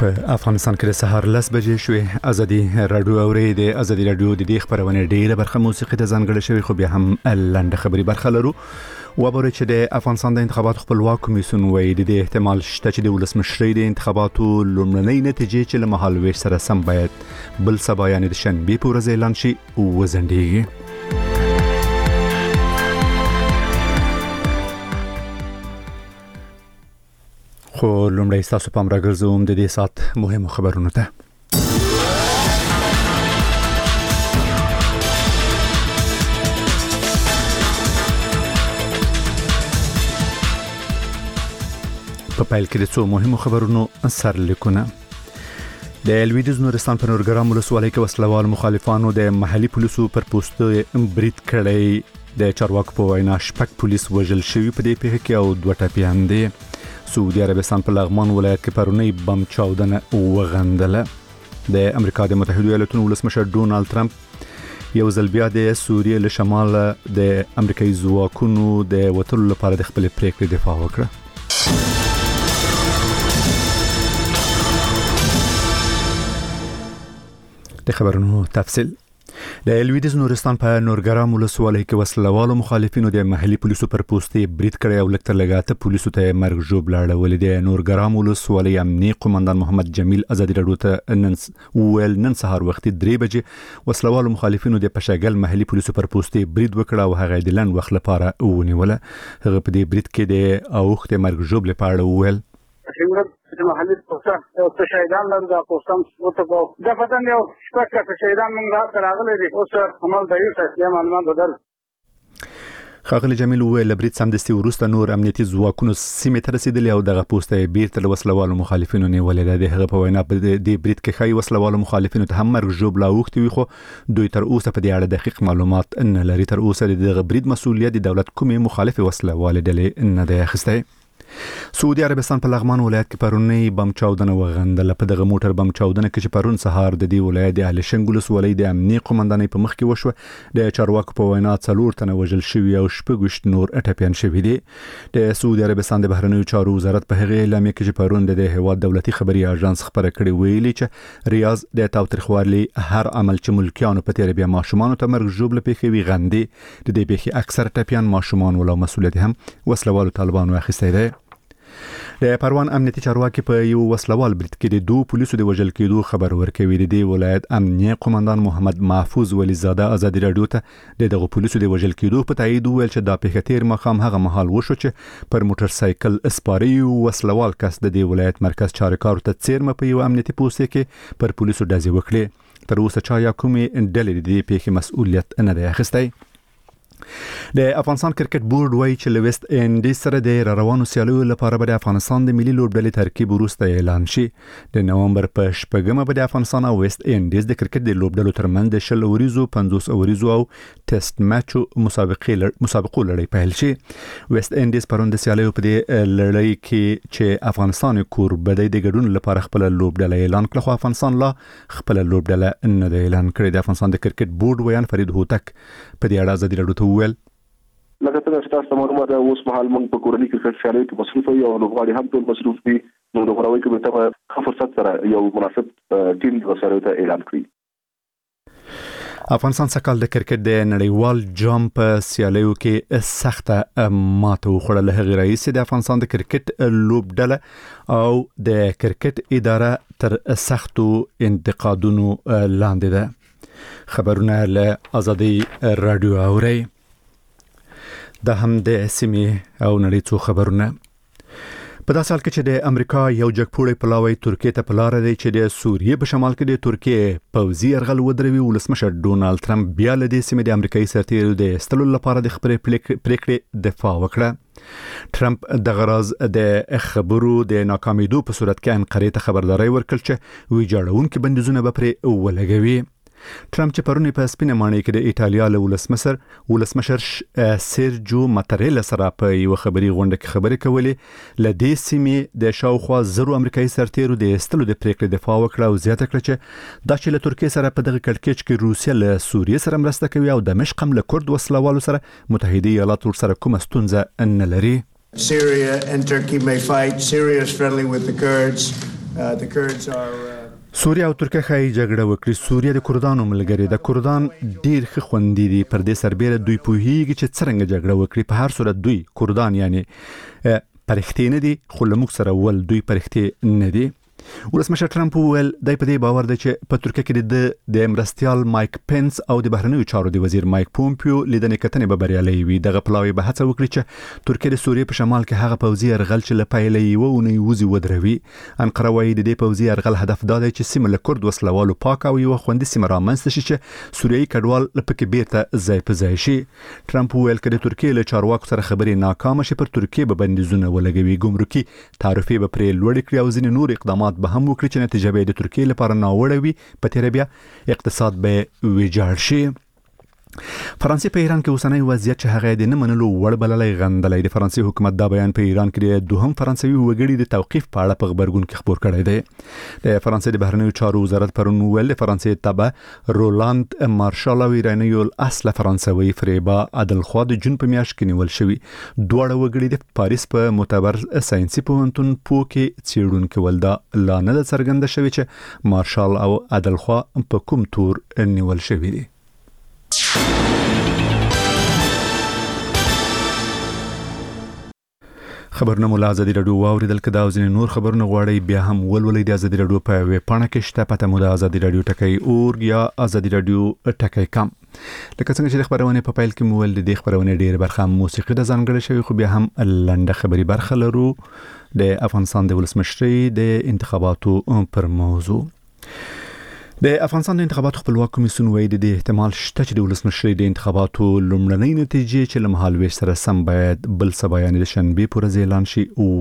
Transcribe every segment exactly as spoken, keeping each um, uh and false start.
په افغانستان کې د سهار لس بجې شوې. ازادي رادیو اوري د ازادي رادیو د دې خبرونه ډیره برخه موسیقي ته ځانګړې شوی، خو بیا هم لنډه خبري برخه لرو. وبره چې د افغانستان د انتخاباتو خپلواک کمیسیون وایي د احتمال شته چې د ولسمشرۍ د انتخاباتو لومړنۍ نتیجې چې له مهالوېش سره سم باید بل سبا یعنې د شنبې په ورځ اعلان شي وځنډېږي. خو لومړی ستاسو پام راګرځوم د دې سات مهمو خبرونو ته. په پیل کې د څو مهمو خبرونو سرلیکونه. د لویدیځ نورستان په نورګرام ولسوالۍ کې وسلوال مخالفانو د محلي پولیسو پر پوسټ برید کړی. د چارواکو په وینا شپږ پولیس وژل شوي په دې پیښه کې او دوه ټپیان دي. سعودي عربستان په لغمان ولایت کې پرونی بم چاودنه وغندله. د امریکا د متحده ایالاتونو ولسمشر ډونالد ترامپ یو ځل بیا د سوریې له شماله د امریکایي ځواکونو د وټلو لپاره د خپل پریکړې دفاع وکړه. د خبرونو تفصیل. د لویدیځ نورستان په نورګرام ولسوالۍ کې وسلوالو مخالفینو د محلي پولیسو پر پوسټ برید کړی او لکتر لګاته پولیسو ته مرګ ژوبل اړولې. د نورګرام ولسوالۍ امنیه قومندان محمد جمیل ازادي رادیو ته نن ویل نن سهار وخت درې بجې وسلوالو مخالفینو د پشاګل محلي پولیسو پر پوسټ برید وکړ او هغه د لن وخت لپاره ونیوله. هغه په دې برید کې د اوخت مرګ ژوبل په اړه ویل د محلي پوسټ او شهیدان له د پوسټم وته د فتن یو شپږ کا شهیدان موږ راغلي دي اوس عمل دی چې معلومات بدل. خاغلی جمیل ویل برید سمدستي ورسته نور امنیتي ځواکونو سیمه ته رسیدلی او دغه پوسټ بیرته وسلوالو مخالفینو نیولې. د هغه په وینا په دې برید کې خای وسلوالو مخالفینو ته هم مرګ ژوبل اوختي وي، خو دوی تر اوسه په دې اړه دقیق معلومات نه لري. تر اوسه د برید مسؤلیت د دولت کومې مخالفه وسلوال ډلې نه دی اخیستی. سعودي عربستان په لغمان ولایت کې پرونی بم چاودنه وغندله. په دغه موټر بم چاودنه کې چې پرون سهار د دې ولایت د اهل شنګ ولسوالۍ د امنیه قومندانۍ په مخ کې وشوه. د چارواکو په وینا څلور تنه وژل شوي او شپږ نور ټپیان شوي دي. د سعودي عربستان د بهرنیو چارو وزارت په هغه اعلامیه کې چې پرون د هیواد دولتي خبري اژانس خبره کړې ویلي چې ریاض د تاوتریخوالي هر عمل چې ملکیانو په تیر بیا ماشومان ته مرګ ژوبل پیښې وی غندي. د دې پیښې اکثر ټپیان ماشومان ول او مسؤلیت هم وسلوالو طالبانو اخیستی دی. د پروان امنیتي چارواکي په یو وسلوال برید کې د دوه پولیسو د وژل کېدو خبر ورکوي. د دې ولایت امنیه قومندان محمد محفوظ ولی زاده ازادي رادیو ته دغه پولیسو د وژل کېدو په تایید ویل چې دا پیښه تیر مخام هغه مهال وشو چې پر موټر سایکل اسپاري وسلوال کس د دې ولایت مرکز چارکار ته څیرمه په یو امنیتي پوسټ کې پر پولیسو ډزې وکړي. تر اوسه چا یا کومې ډلې د دې پیښې مسؤلیت نه دی اخیستی. د افغانستان کرکټ بورډ وایي چې لويست انډیز سره د روانو سیالیو لپاره به د افغانستان د ملي لوبډلې ترکیب وروسته اعلان شي. د نومبر په شپږمه به د افغانستان او ویست انډیز د کرکټ د لوبډلو ترمنځ د شل اوریزو پنځوس اوریزو او ټیسټ میچو مسابقې مسابقو لړۍ پیل شي. ویست انډیز پرون د سیالیو په دې لړۍ کې چې افغانستان کوربه د ګډون لپاره خپل لوبډله اعلان کړه، خو افغانستان لا خپل لوبډله نه د اعلان کړې. د افغانستان د کرکټ بورډ ویان فرید هوتک په دې اړه ازادي رادیو ته وویل لکه څنګه چې تاسو معلومه ده اوس مهال موږ په کورنۍ کرکټ سیالیو کې مصروف یو او لوبغاړي هم ټول مصروف دي. نو د غوړوي کمیټه په ښه فرصت سره یو مناسب ټیم د سیالیو ته اعلان کړی. افغانستان سکهال د کرکټ د نړیوال جام په سیالیو کې سخته ماته وخوړه. هغه رئیس د افغانستان د کرکټ لوبډله او د کرکټ اداره تر سختو انتقادونو لاندې ده. خبرونه له ازادي رادیو اوري. دا هم د سیمې او نړۍ څو خبرونه. په داسې حال کې چې د امریکا یو جګپوړی پلاوی ترکیه ته پلار دی چې د سوریې په شمال کې د ترکیه پوځي یرغل ودروي. ولسمشر ډونالد ترامپ بیا له دې سیمې د امریکایي سرتیرو د استلو لپاره د خپل پریکړې دفاع وکړه. ترامپ د غراز د خبرو د ناکامیدو په صورت کې انقره ته خبرداري ورکړه چې ویجاړونکو بندیزونه به پرې ولګوي. ترامپ چې پرونی په سپینه ماڼۍ کې د ایټالیا له ولسمشر ولسمشر سیرجو ماتریلا سره په یو خبري غونډه کې خبرې کولې. له دې سیمې د شاوخوا زرو امریکایي سرتیرو د استلو د پریکړې دفاع وکړه او زیاته کړه چې دا چې له ترکیه سره په دغه کړکېچ کې روسیا له سوریې سره مرسته کوي او دمشق هم له کورد وسلوالو سره متحده ایالات سره کومه ستونزه نه لري. Syria and Turkey may fight. Syria is friendly with the Kurds. سوریه او ترکیه خای جګړه وکړي. سوریه د کردانو ملګری د کردان ډیر ښه خوندې دي پر دې سربېره دوی پوهیږي چې څنګه جګړه وکړي. په هر صورت دوی کردان یعنی پرختې نه دي خو لموږ سره ول دوی پرختې نه دي. ولسمشر ټرمپ وویل دای په دې باور دی چې په ترکیه کې د د مرستيال مایک پنس او د بهرنیو چارو د وزیر مایک پومپیو لیدنې کتنې به بریالي وي. دغه پلاوی به هڅه وکړي چې ترکیه د سوریې په شمال کې هغه پوځي ارغل چې لپایلې یو ونی وزي ودروي. انقره وايي د دې پوځي ارغل هدف دا دی چې سیمه له کرد وسلوالو پاک او یو خوندي سیمه رامنځته شي چې سوریایي کډوال لپاره بیرته ځای په ځای شي. ټرمپ وویل چې د ترکیه له چارواکو سره خبرې ناکام شي پر ترکیه به بندیزونه ولګوي. ګمرکي تعرفې به پرې لوړ کړي او ځینې نور اقدامات به هم وکړي چې نتیجه به د ترکیه لپاره ناوړه وي. په تیر بیا اقتصاد به ویجاړ شي. فرانسې په ایران کې اوسنۍ وضعیت چې هغه د نه منلو وړ بللې غندلې. د فرانسې حکومت دا بیان په ایران کې د دوهم فرانسوي وګړي د توقيف په اړه په خبرګون کې خبر کړی دی. د فرانسې د بهرنیو چارو وزارت پرون ویل فرانسې تبع رولاند مارشال او ایرانیو اصل فرانسوي فریبا عدلخوا د جون په میاشت کې نیول شوی. دوه وګړي د پاریس په معتبر ساينسي پوهنتون پوکي څېړونکو ولدا لانه څرګنده شوی چې مارشال او عدلخوا په کوم تور نیول شوی دي. خبرونه مولا ازادي رادیو واوریدل کدا او ځینې نور خبرونه غواړي بیا هم ولولې د ازادي رادیو په ویب پاڼه کې شته پته مو د ازادي رادیو ټکی اورګ یا ازادي رادیو ټکی کم. لکه څنګه چې خبرونه په پایل کې مول د خبرونه ډیر برخه موسیقي د ځانګړي شوی خو بیا هم لنډه خبري برخه لرو د افغانستان د ولسمشرۍ د انتخاباتو پر موضوع. د افغانستان د انتخاباتو خپلواک کمیسیون وایي د احتمال شته چې د ولسمشرۍ د انتخاباتو لومړنۍ نتیجې چې له مهال ویش سره سم باید بل سبا یعنې د شنبې پر ورځ اعلان شي او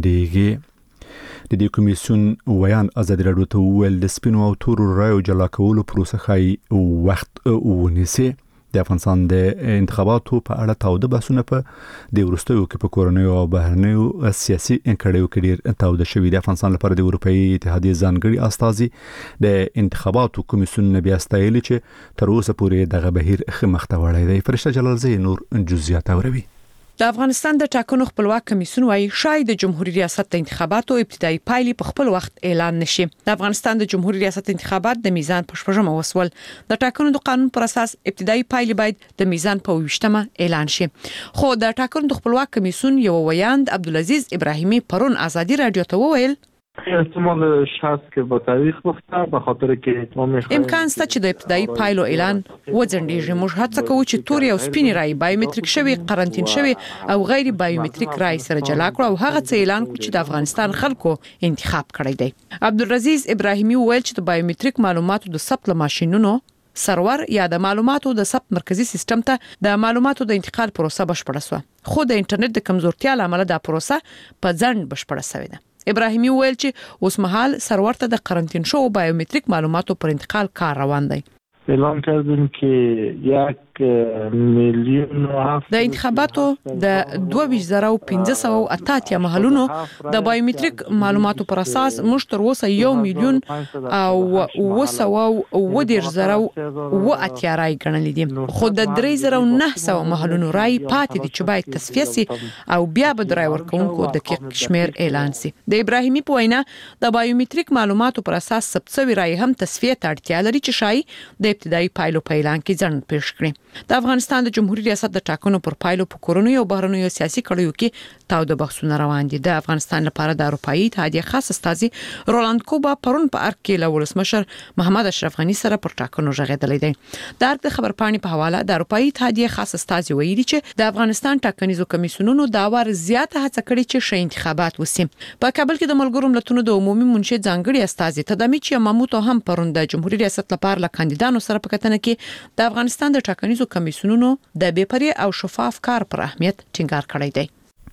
وزندېږي. د دې کمیسیون ویان ازادي رادیو ته ویل د سپینو او تورو رایو جلا کولو پروسه خای وخت ونیسي. د افغانستان د انتخاباتو په اړه تاوده بحثونه په د ورستیو کې په کورونیو او بهرنیو سیاسي انکړیو کې ډیر تاوده شوی. د افغانستان لپاره د اروپאי اتحادیه ځانګړي استازي د انتخاباتو کمیسیون نه بیا ستایلی چې تر اوسه پورې دغه بهیر خمخته وړی دی. فرشته جلالزی نور جزئیات اوروي. د افغانستان د ټاکنو خپلواک کمیسیون وايي شاید د جمهوریت ریاست د انتخاباتو ابتدایي پایلې په خپل وخت اعلان نشي. د افغانستان د جمهوریت ریاست انتخابات د میزان په شپږمه وسول. د ټاکنو د قانون پر اساس ابتدایي پایلې باید د میزان په ویشتمه اعلان شي. خو د ټاکنو د خپلواک کمیسیون یو ویاند عبدالعزیز ابراهیمی پرون ازادي رادیو ته وویل احتمال شخص که با تاریخ مخته به خاطر که اتمام امکان شته چې د ابتدایي پایلو اعلان وځنډیږي. موږ هڅه کوو چې توري او سپینې رای بایومټریک شوی قرنټین شوی او غیر بایومټریک رای سره جلا کړو او هغه څه اعلان کړو چې د افغانستان خلکو انتخاب کړی دی. عبدالعزیز ابراهیمی ویل چې د بایومټریک معلوماتو د ثبت ماشينونو سرور یا د معلوماتو د ثبت مرکزی سیستم ته د معلوماتو د انتقال پروسه بشپړه شوه خو د انټرنیټ د کمزورتیا لامل دا پروسه په ځند بشپړه شوې ده. ابراهیمی ویل چې اوس مهال سرور ته د قرنټین شو بایومټریک معلوماتو پر انتقال کار روان دی. اعلان کردیم که یک میلیون د انتخاباتو د دوه ویشت زره و پنځه سوه او اته اتیا محلونو د بایومټریک معلوماتو پر اساس موږ تر اوسه یو میلیون او اوه سوه او اوه دېرش زره و اوه اتیا رای ګڼلي دي. خو د درې زره و نه سوه محلونو رای پاتې دي چې باید تصفیه سي او بیا به د رای ورکوونکو دقیق شمیر اعلان سي. د ابراهیمی په وینا د بایومټریک معلوماتو پر اساس ثبت شوی رای هم تصفیه ته اړتیا لري چې شای د ابتدایي پایلو په اعلان کې ځنډ پېښ کړي. د افغانستان د جمهوریت ریاست د ټاکنو پر پایلو په کورونیو او بهرنیو سیاسي کړیو کې تاوده بحثونه روان دي. د افغانستان لپاره د اروپאי اتحادیه خاص استازي رولاند کوبا پرون په ارګ کې له ولسمشر محمد اشرف غنی سره پر ټاکنو ژغېدلې دي. د ارګ د خبرپاڼې په حواله د اروپאי اتحادیه خاص استازي ویلي چې د افغانستان ټاکنیزو کمیسیونونو دا وار زیاته هڅه کړې چې ښه انتخابات وسي. په کابل کې د ملګرو ملتونو د عمومي منشي ځانګړي استازي تدامیچ یماموتو هم پرون د جمهوریت ریاست لپاره له کاندیدانو سره په کتنه کې د افغانستان د ټاکنیزو کمیسیونونو د بې پرې او شفاف کار پر اهمیت ټینګار کړی دی.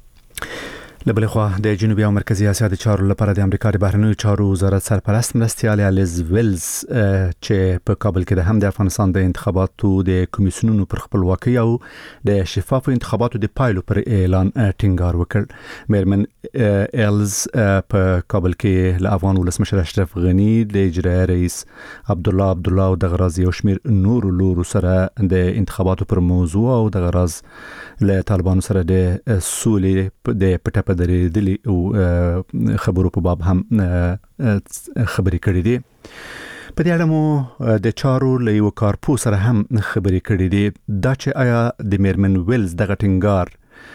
لبل خو د جنوبي او مرکزی اسیا د چارو لپاره د امریکا د بهرنیو چارو وزارت سرپرست مرستيال الیز ویلز چې په کابل کې د هم د افغانستان د انتخاباتو د کمیسیونونو پر خپلواکۍ او د شفاف انتخاباتو د پایلو پر اعلان ټینګار وکړ. میرمن ایلز په کابل کې له افغان ولسمشر اشرف غنی د اجرایي رئیس عبد الله عبد الله او د غرازي او شمیر نور لورو سره د انتخاباتو پر موضوع او د غراز له طالبانو سره د سولې د پټه سره درېدلي او خبرو په باب هم خبرې کړې دي. په دې اړه مو د چارو له یو کارپو سره هم خبرې کړې دي دا چې آیا د میرمن ویلز دغه ټینګار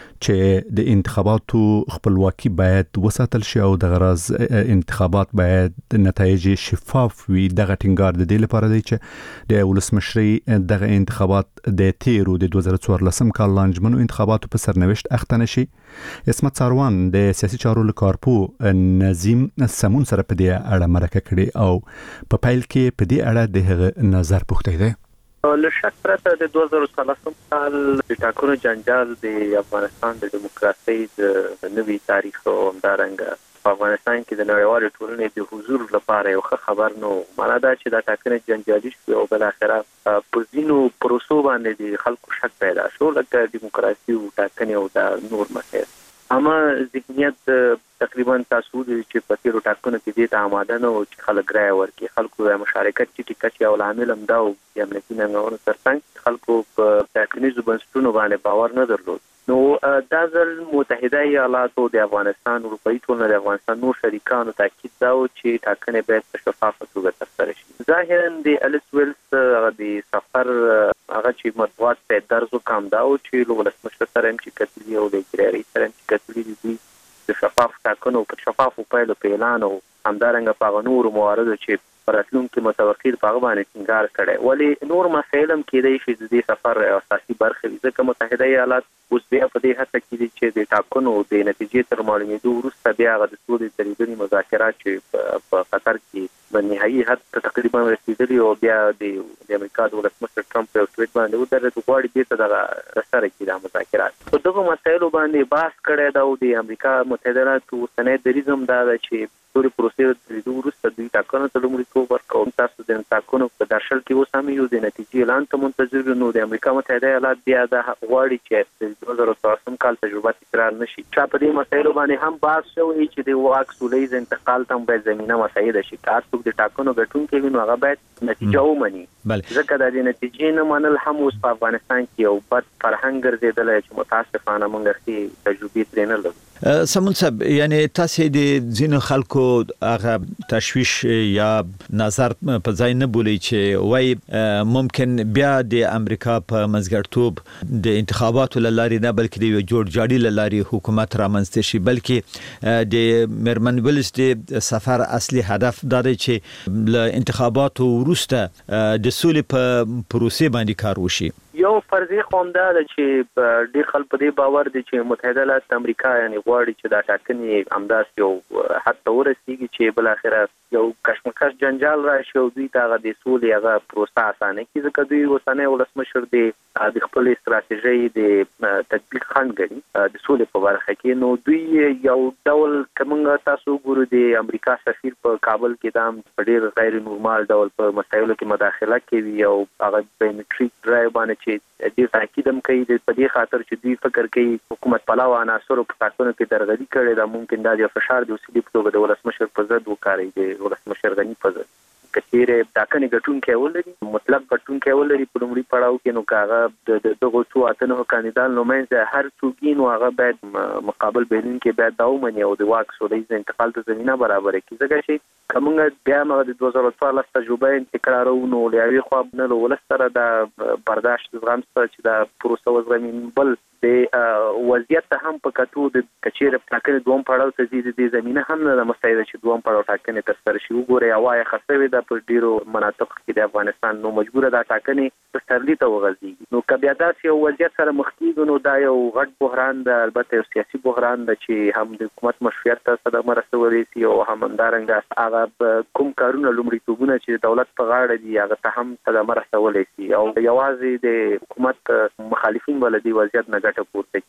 چې د انتخاباتو خپلواکي باید وساتل شي او د غرض انتخابات باید نتایج شفاف وي دغه ټینګار د دې لپاره دی چې د ولسمشرۍ دغه انتخابات د تیرو د دوه زره څوارلسم کال لانجمنو انتخاباتو په سرنوشت اخته نشي. اسمت ساروان د سیاسي چارو له کارپو نظیم سمون سره په دې اړه مرکه کړې او په پیل کې په دې اړه د هغه نظر پوښتنه دی. له شک پرته د دوه زره څوارلسم کال د ټاکنو جنجال د افغانستان د دیموکراسۍ د نوي تاریخ او همدارنګه په افغانستان کې د نړیوالو ټولنې د حضور لپاره یو ښه خبر نو معنا دا چې دا ټاکنې جنجالي شوې او بل اخره په ځینو پروسو باندې د خلکو شک پیدا شو لکه دیموکراسي او ټاکنې او د نور مسایل. اما ذهنیت تقریبا تاسو د چې په تیرو ټاکنو کې دې ته آماده نه او چې خلک رای ورکړي خلکو د مشارکت چې ټیکټ یو عامل هم دا او د امنیتي ننګونو ترڅنګ خلکو په ټاکنیزو بنسټونو باندې باور نه درلود. نو دا ځل متحده ایالاتو د افغانستان اروپایي ټولنه د افغانستان نور شریکانو تاکید دا و چې ټاکنې باید په شفافه توګه ترسره شي. ظاهرا د الیس ویلز هغه د سفر هغه چې مطبوعات په درز وکم دا و چې له ولسمشر سره هم چې کتلي او د اجرایي سره هم چې کتلي دي د شفاف ټاکنو په شفافو پایلو په اعلان او همدارنګه په نورو مواردو چې راتلونکي متوقع په هغه باندې ټینګار کړي ولی نور مسایل هم کېدای شي د دې سفر اساسي برخه وي ځکه متحده ایالات اوس بیا په دې هڅه کې دي چې د ټاکنو د نتیجې تر معلومېدو وروسته بیا هغه د سولې تړوني مذاکرات چې په قطر کې په نهایي حد ته تقریبا رسیدلي او بیا د امریکا د ولسمشر ټرمپ په ټویټ باندې ودرېد غواړي بیرته دغه سره کې د مذاکرات په دغه مسایلو باندې بحث کړی دا او د امریکا متحده ایالاتو اوسنی دریځ هم دا ده چې ټولې پروسې د وروسته دوی ټاکنو ته لومړیتوب ورکوي. تاسو د ټاکنو په درشل کې اوس هم یو د نتیجې اعلان ته منتظر یو. نو د امریکا متحده ایالات بیا دا غواړي چې د دوه زره څوارلسم کال تجربه تکرار نشي. چا په دې مسایلو باندې هم بحث شوی چې د واک سولیز انتقال ته باید زمينه مساعده شي. کار څوک د ټاکنو ګټونکي وي نو هغه باید نتیجه ومني. ځکه د دې نتیجې نه منل هم اوس په افغانستان کې یو بد فرهنګ ګرځېدلی چې متاسفانه موږ هیڅ تجربه ترې نه لرو. سمون صاحب یعنی تاسو د ځینو خلکو هغه تشویش یا نظر په ځای نه بولی چې وای ممکن بیا د امریکا په مزګرتوب د انتخاباتو لارې نه بلکې د جوړ جاړي لارې حکومت رامنځته شي بلکې د میرمن ویلز د سفر اصلي هدف دا دی چې له انتخاباتو وروسته د سولې په پروسې باندې کار وشي. یو فرضي قوم دا چې ډېر خلک په دې باور دي چې متحده ایالات امریکا یعنی غواړي چې دا ټاکنې همداس یو حتی ورسیږي چې بل اخره یو کشمکش جنجال راشي او دوی ته د سولې هغه پروسه اسانه کړي ځکه دوی اوسنی ولسمشر دی د خپل استراتیژي د تطبیق خنډ ګڼي د سولې په برخه کې. نو دوی یو ډول کومه تاسو ګورو د امریکا سفیر په کابل کې دام ډېر غیر نورمال ډول په مسایلو کې مداخله کوي او هغه بایومټریک ډرایو باندې چې دې تاکید هم کوي په دې خاطر چې دوی فکر کوي حکومت پلاو عناصر په ټاکنو کې درغلي کړي دا ممکن دا د فشار د وسیلې په توګه د ولسمشر په ضد وکړي د ولسمشر غني په ضد کچېره ټاکنې ګټونکي ولري مطلق ګټونکي ولري په لومړي پړاو کې نو کاغه د دغه څو اتنه کاندیدان نو مې هر څوک نو هغه باید مقابل بینون کې باید داومني او د واک سولې انتقال ته زمينه برابر کړي ځکه چې کومه بیا موږ د دوه زره څوارلس تجربه تکرارو نو لوي خو نه ولستره د برداشت زغم سره چې دا پروسه وزغمین بل د وضعیت ته هم په کتو د کچېره ټاکنې دوم پړاو ته زیات د زمينه هم نه مسایده چې دوم پړاو ټاکنې تر سره شي وګوري اوای خاصوي د په ډیرو مناطق کې د افغانستان نو مجبور ده ټاکنې سترلی ته وغځي نو کبیا داسې یو وضعیت سره مخ کیږي نو دا یو غټ بحران ده البته یو سیاسي بحران ده چې هم د حکومت مشروعیت ته صدمه رسولي سي او هم اندارنګ هغه کوم کارونه لومړیتوبونه چې دولت په غاړه دي هغه ته هم صدمه رسولي سي او یوازې د حکومت مخالفین ولدي وضعیت نه ګټه پورته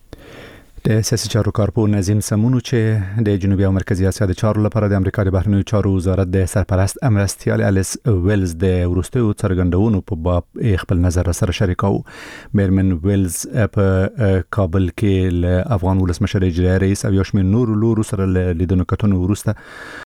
د سیاسي چارو کارپو نظیم سمونو چې د جنوبي او مرکزی اسیا د چارو لپاره د امریکا د بهرنیو چارو وزارت د سرپرست امرستیال الیس ویلز د ورستیو څرګندونو په باب خپل نظر سره شریکاو. میرمن ویلز په کابل کې له افغان ولسمشر اجرایي رئیس او یو شمېر نورو لورو سره لیدنو کتنو ورسته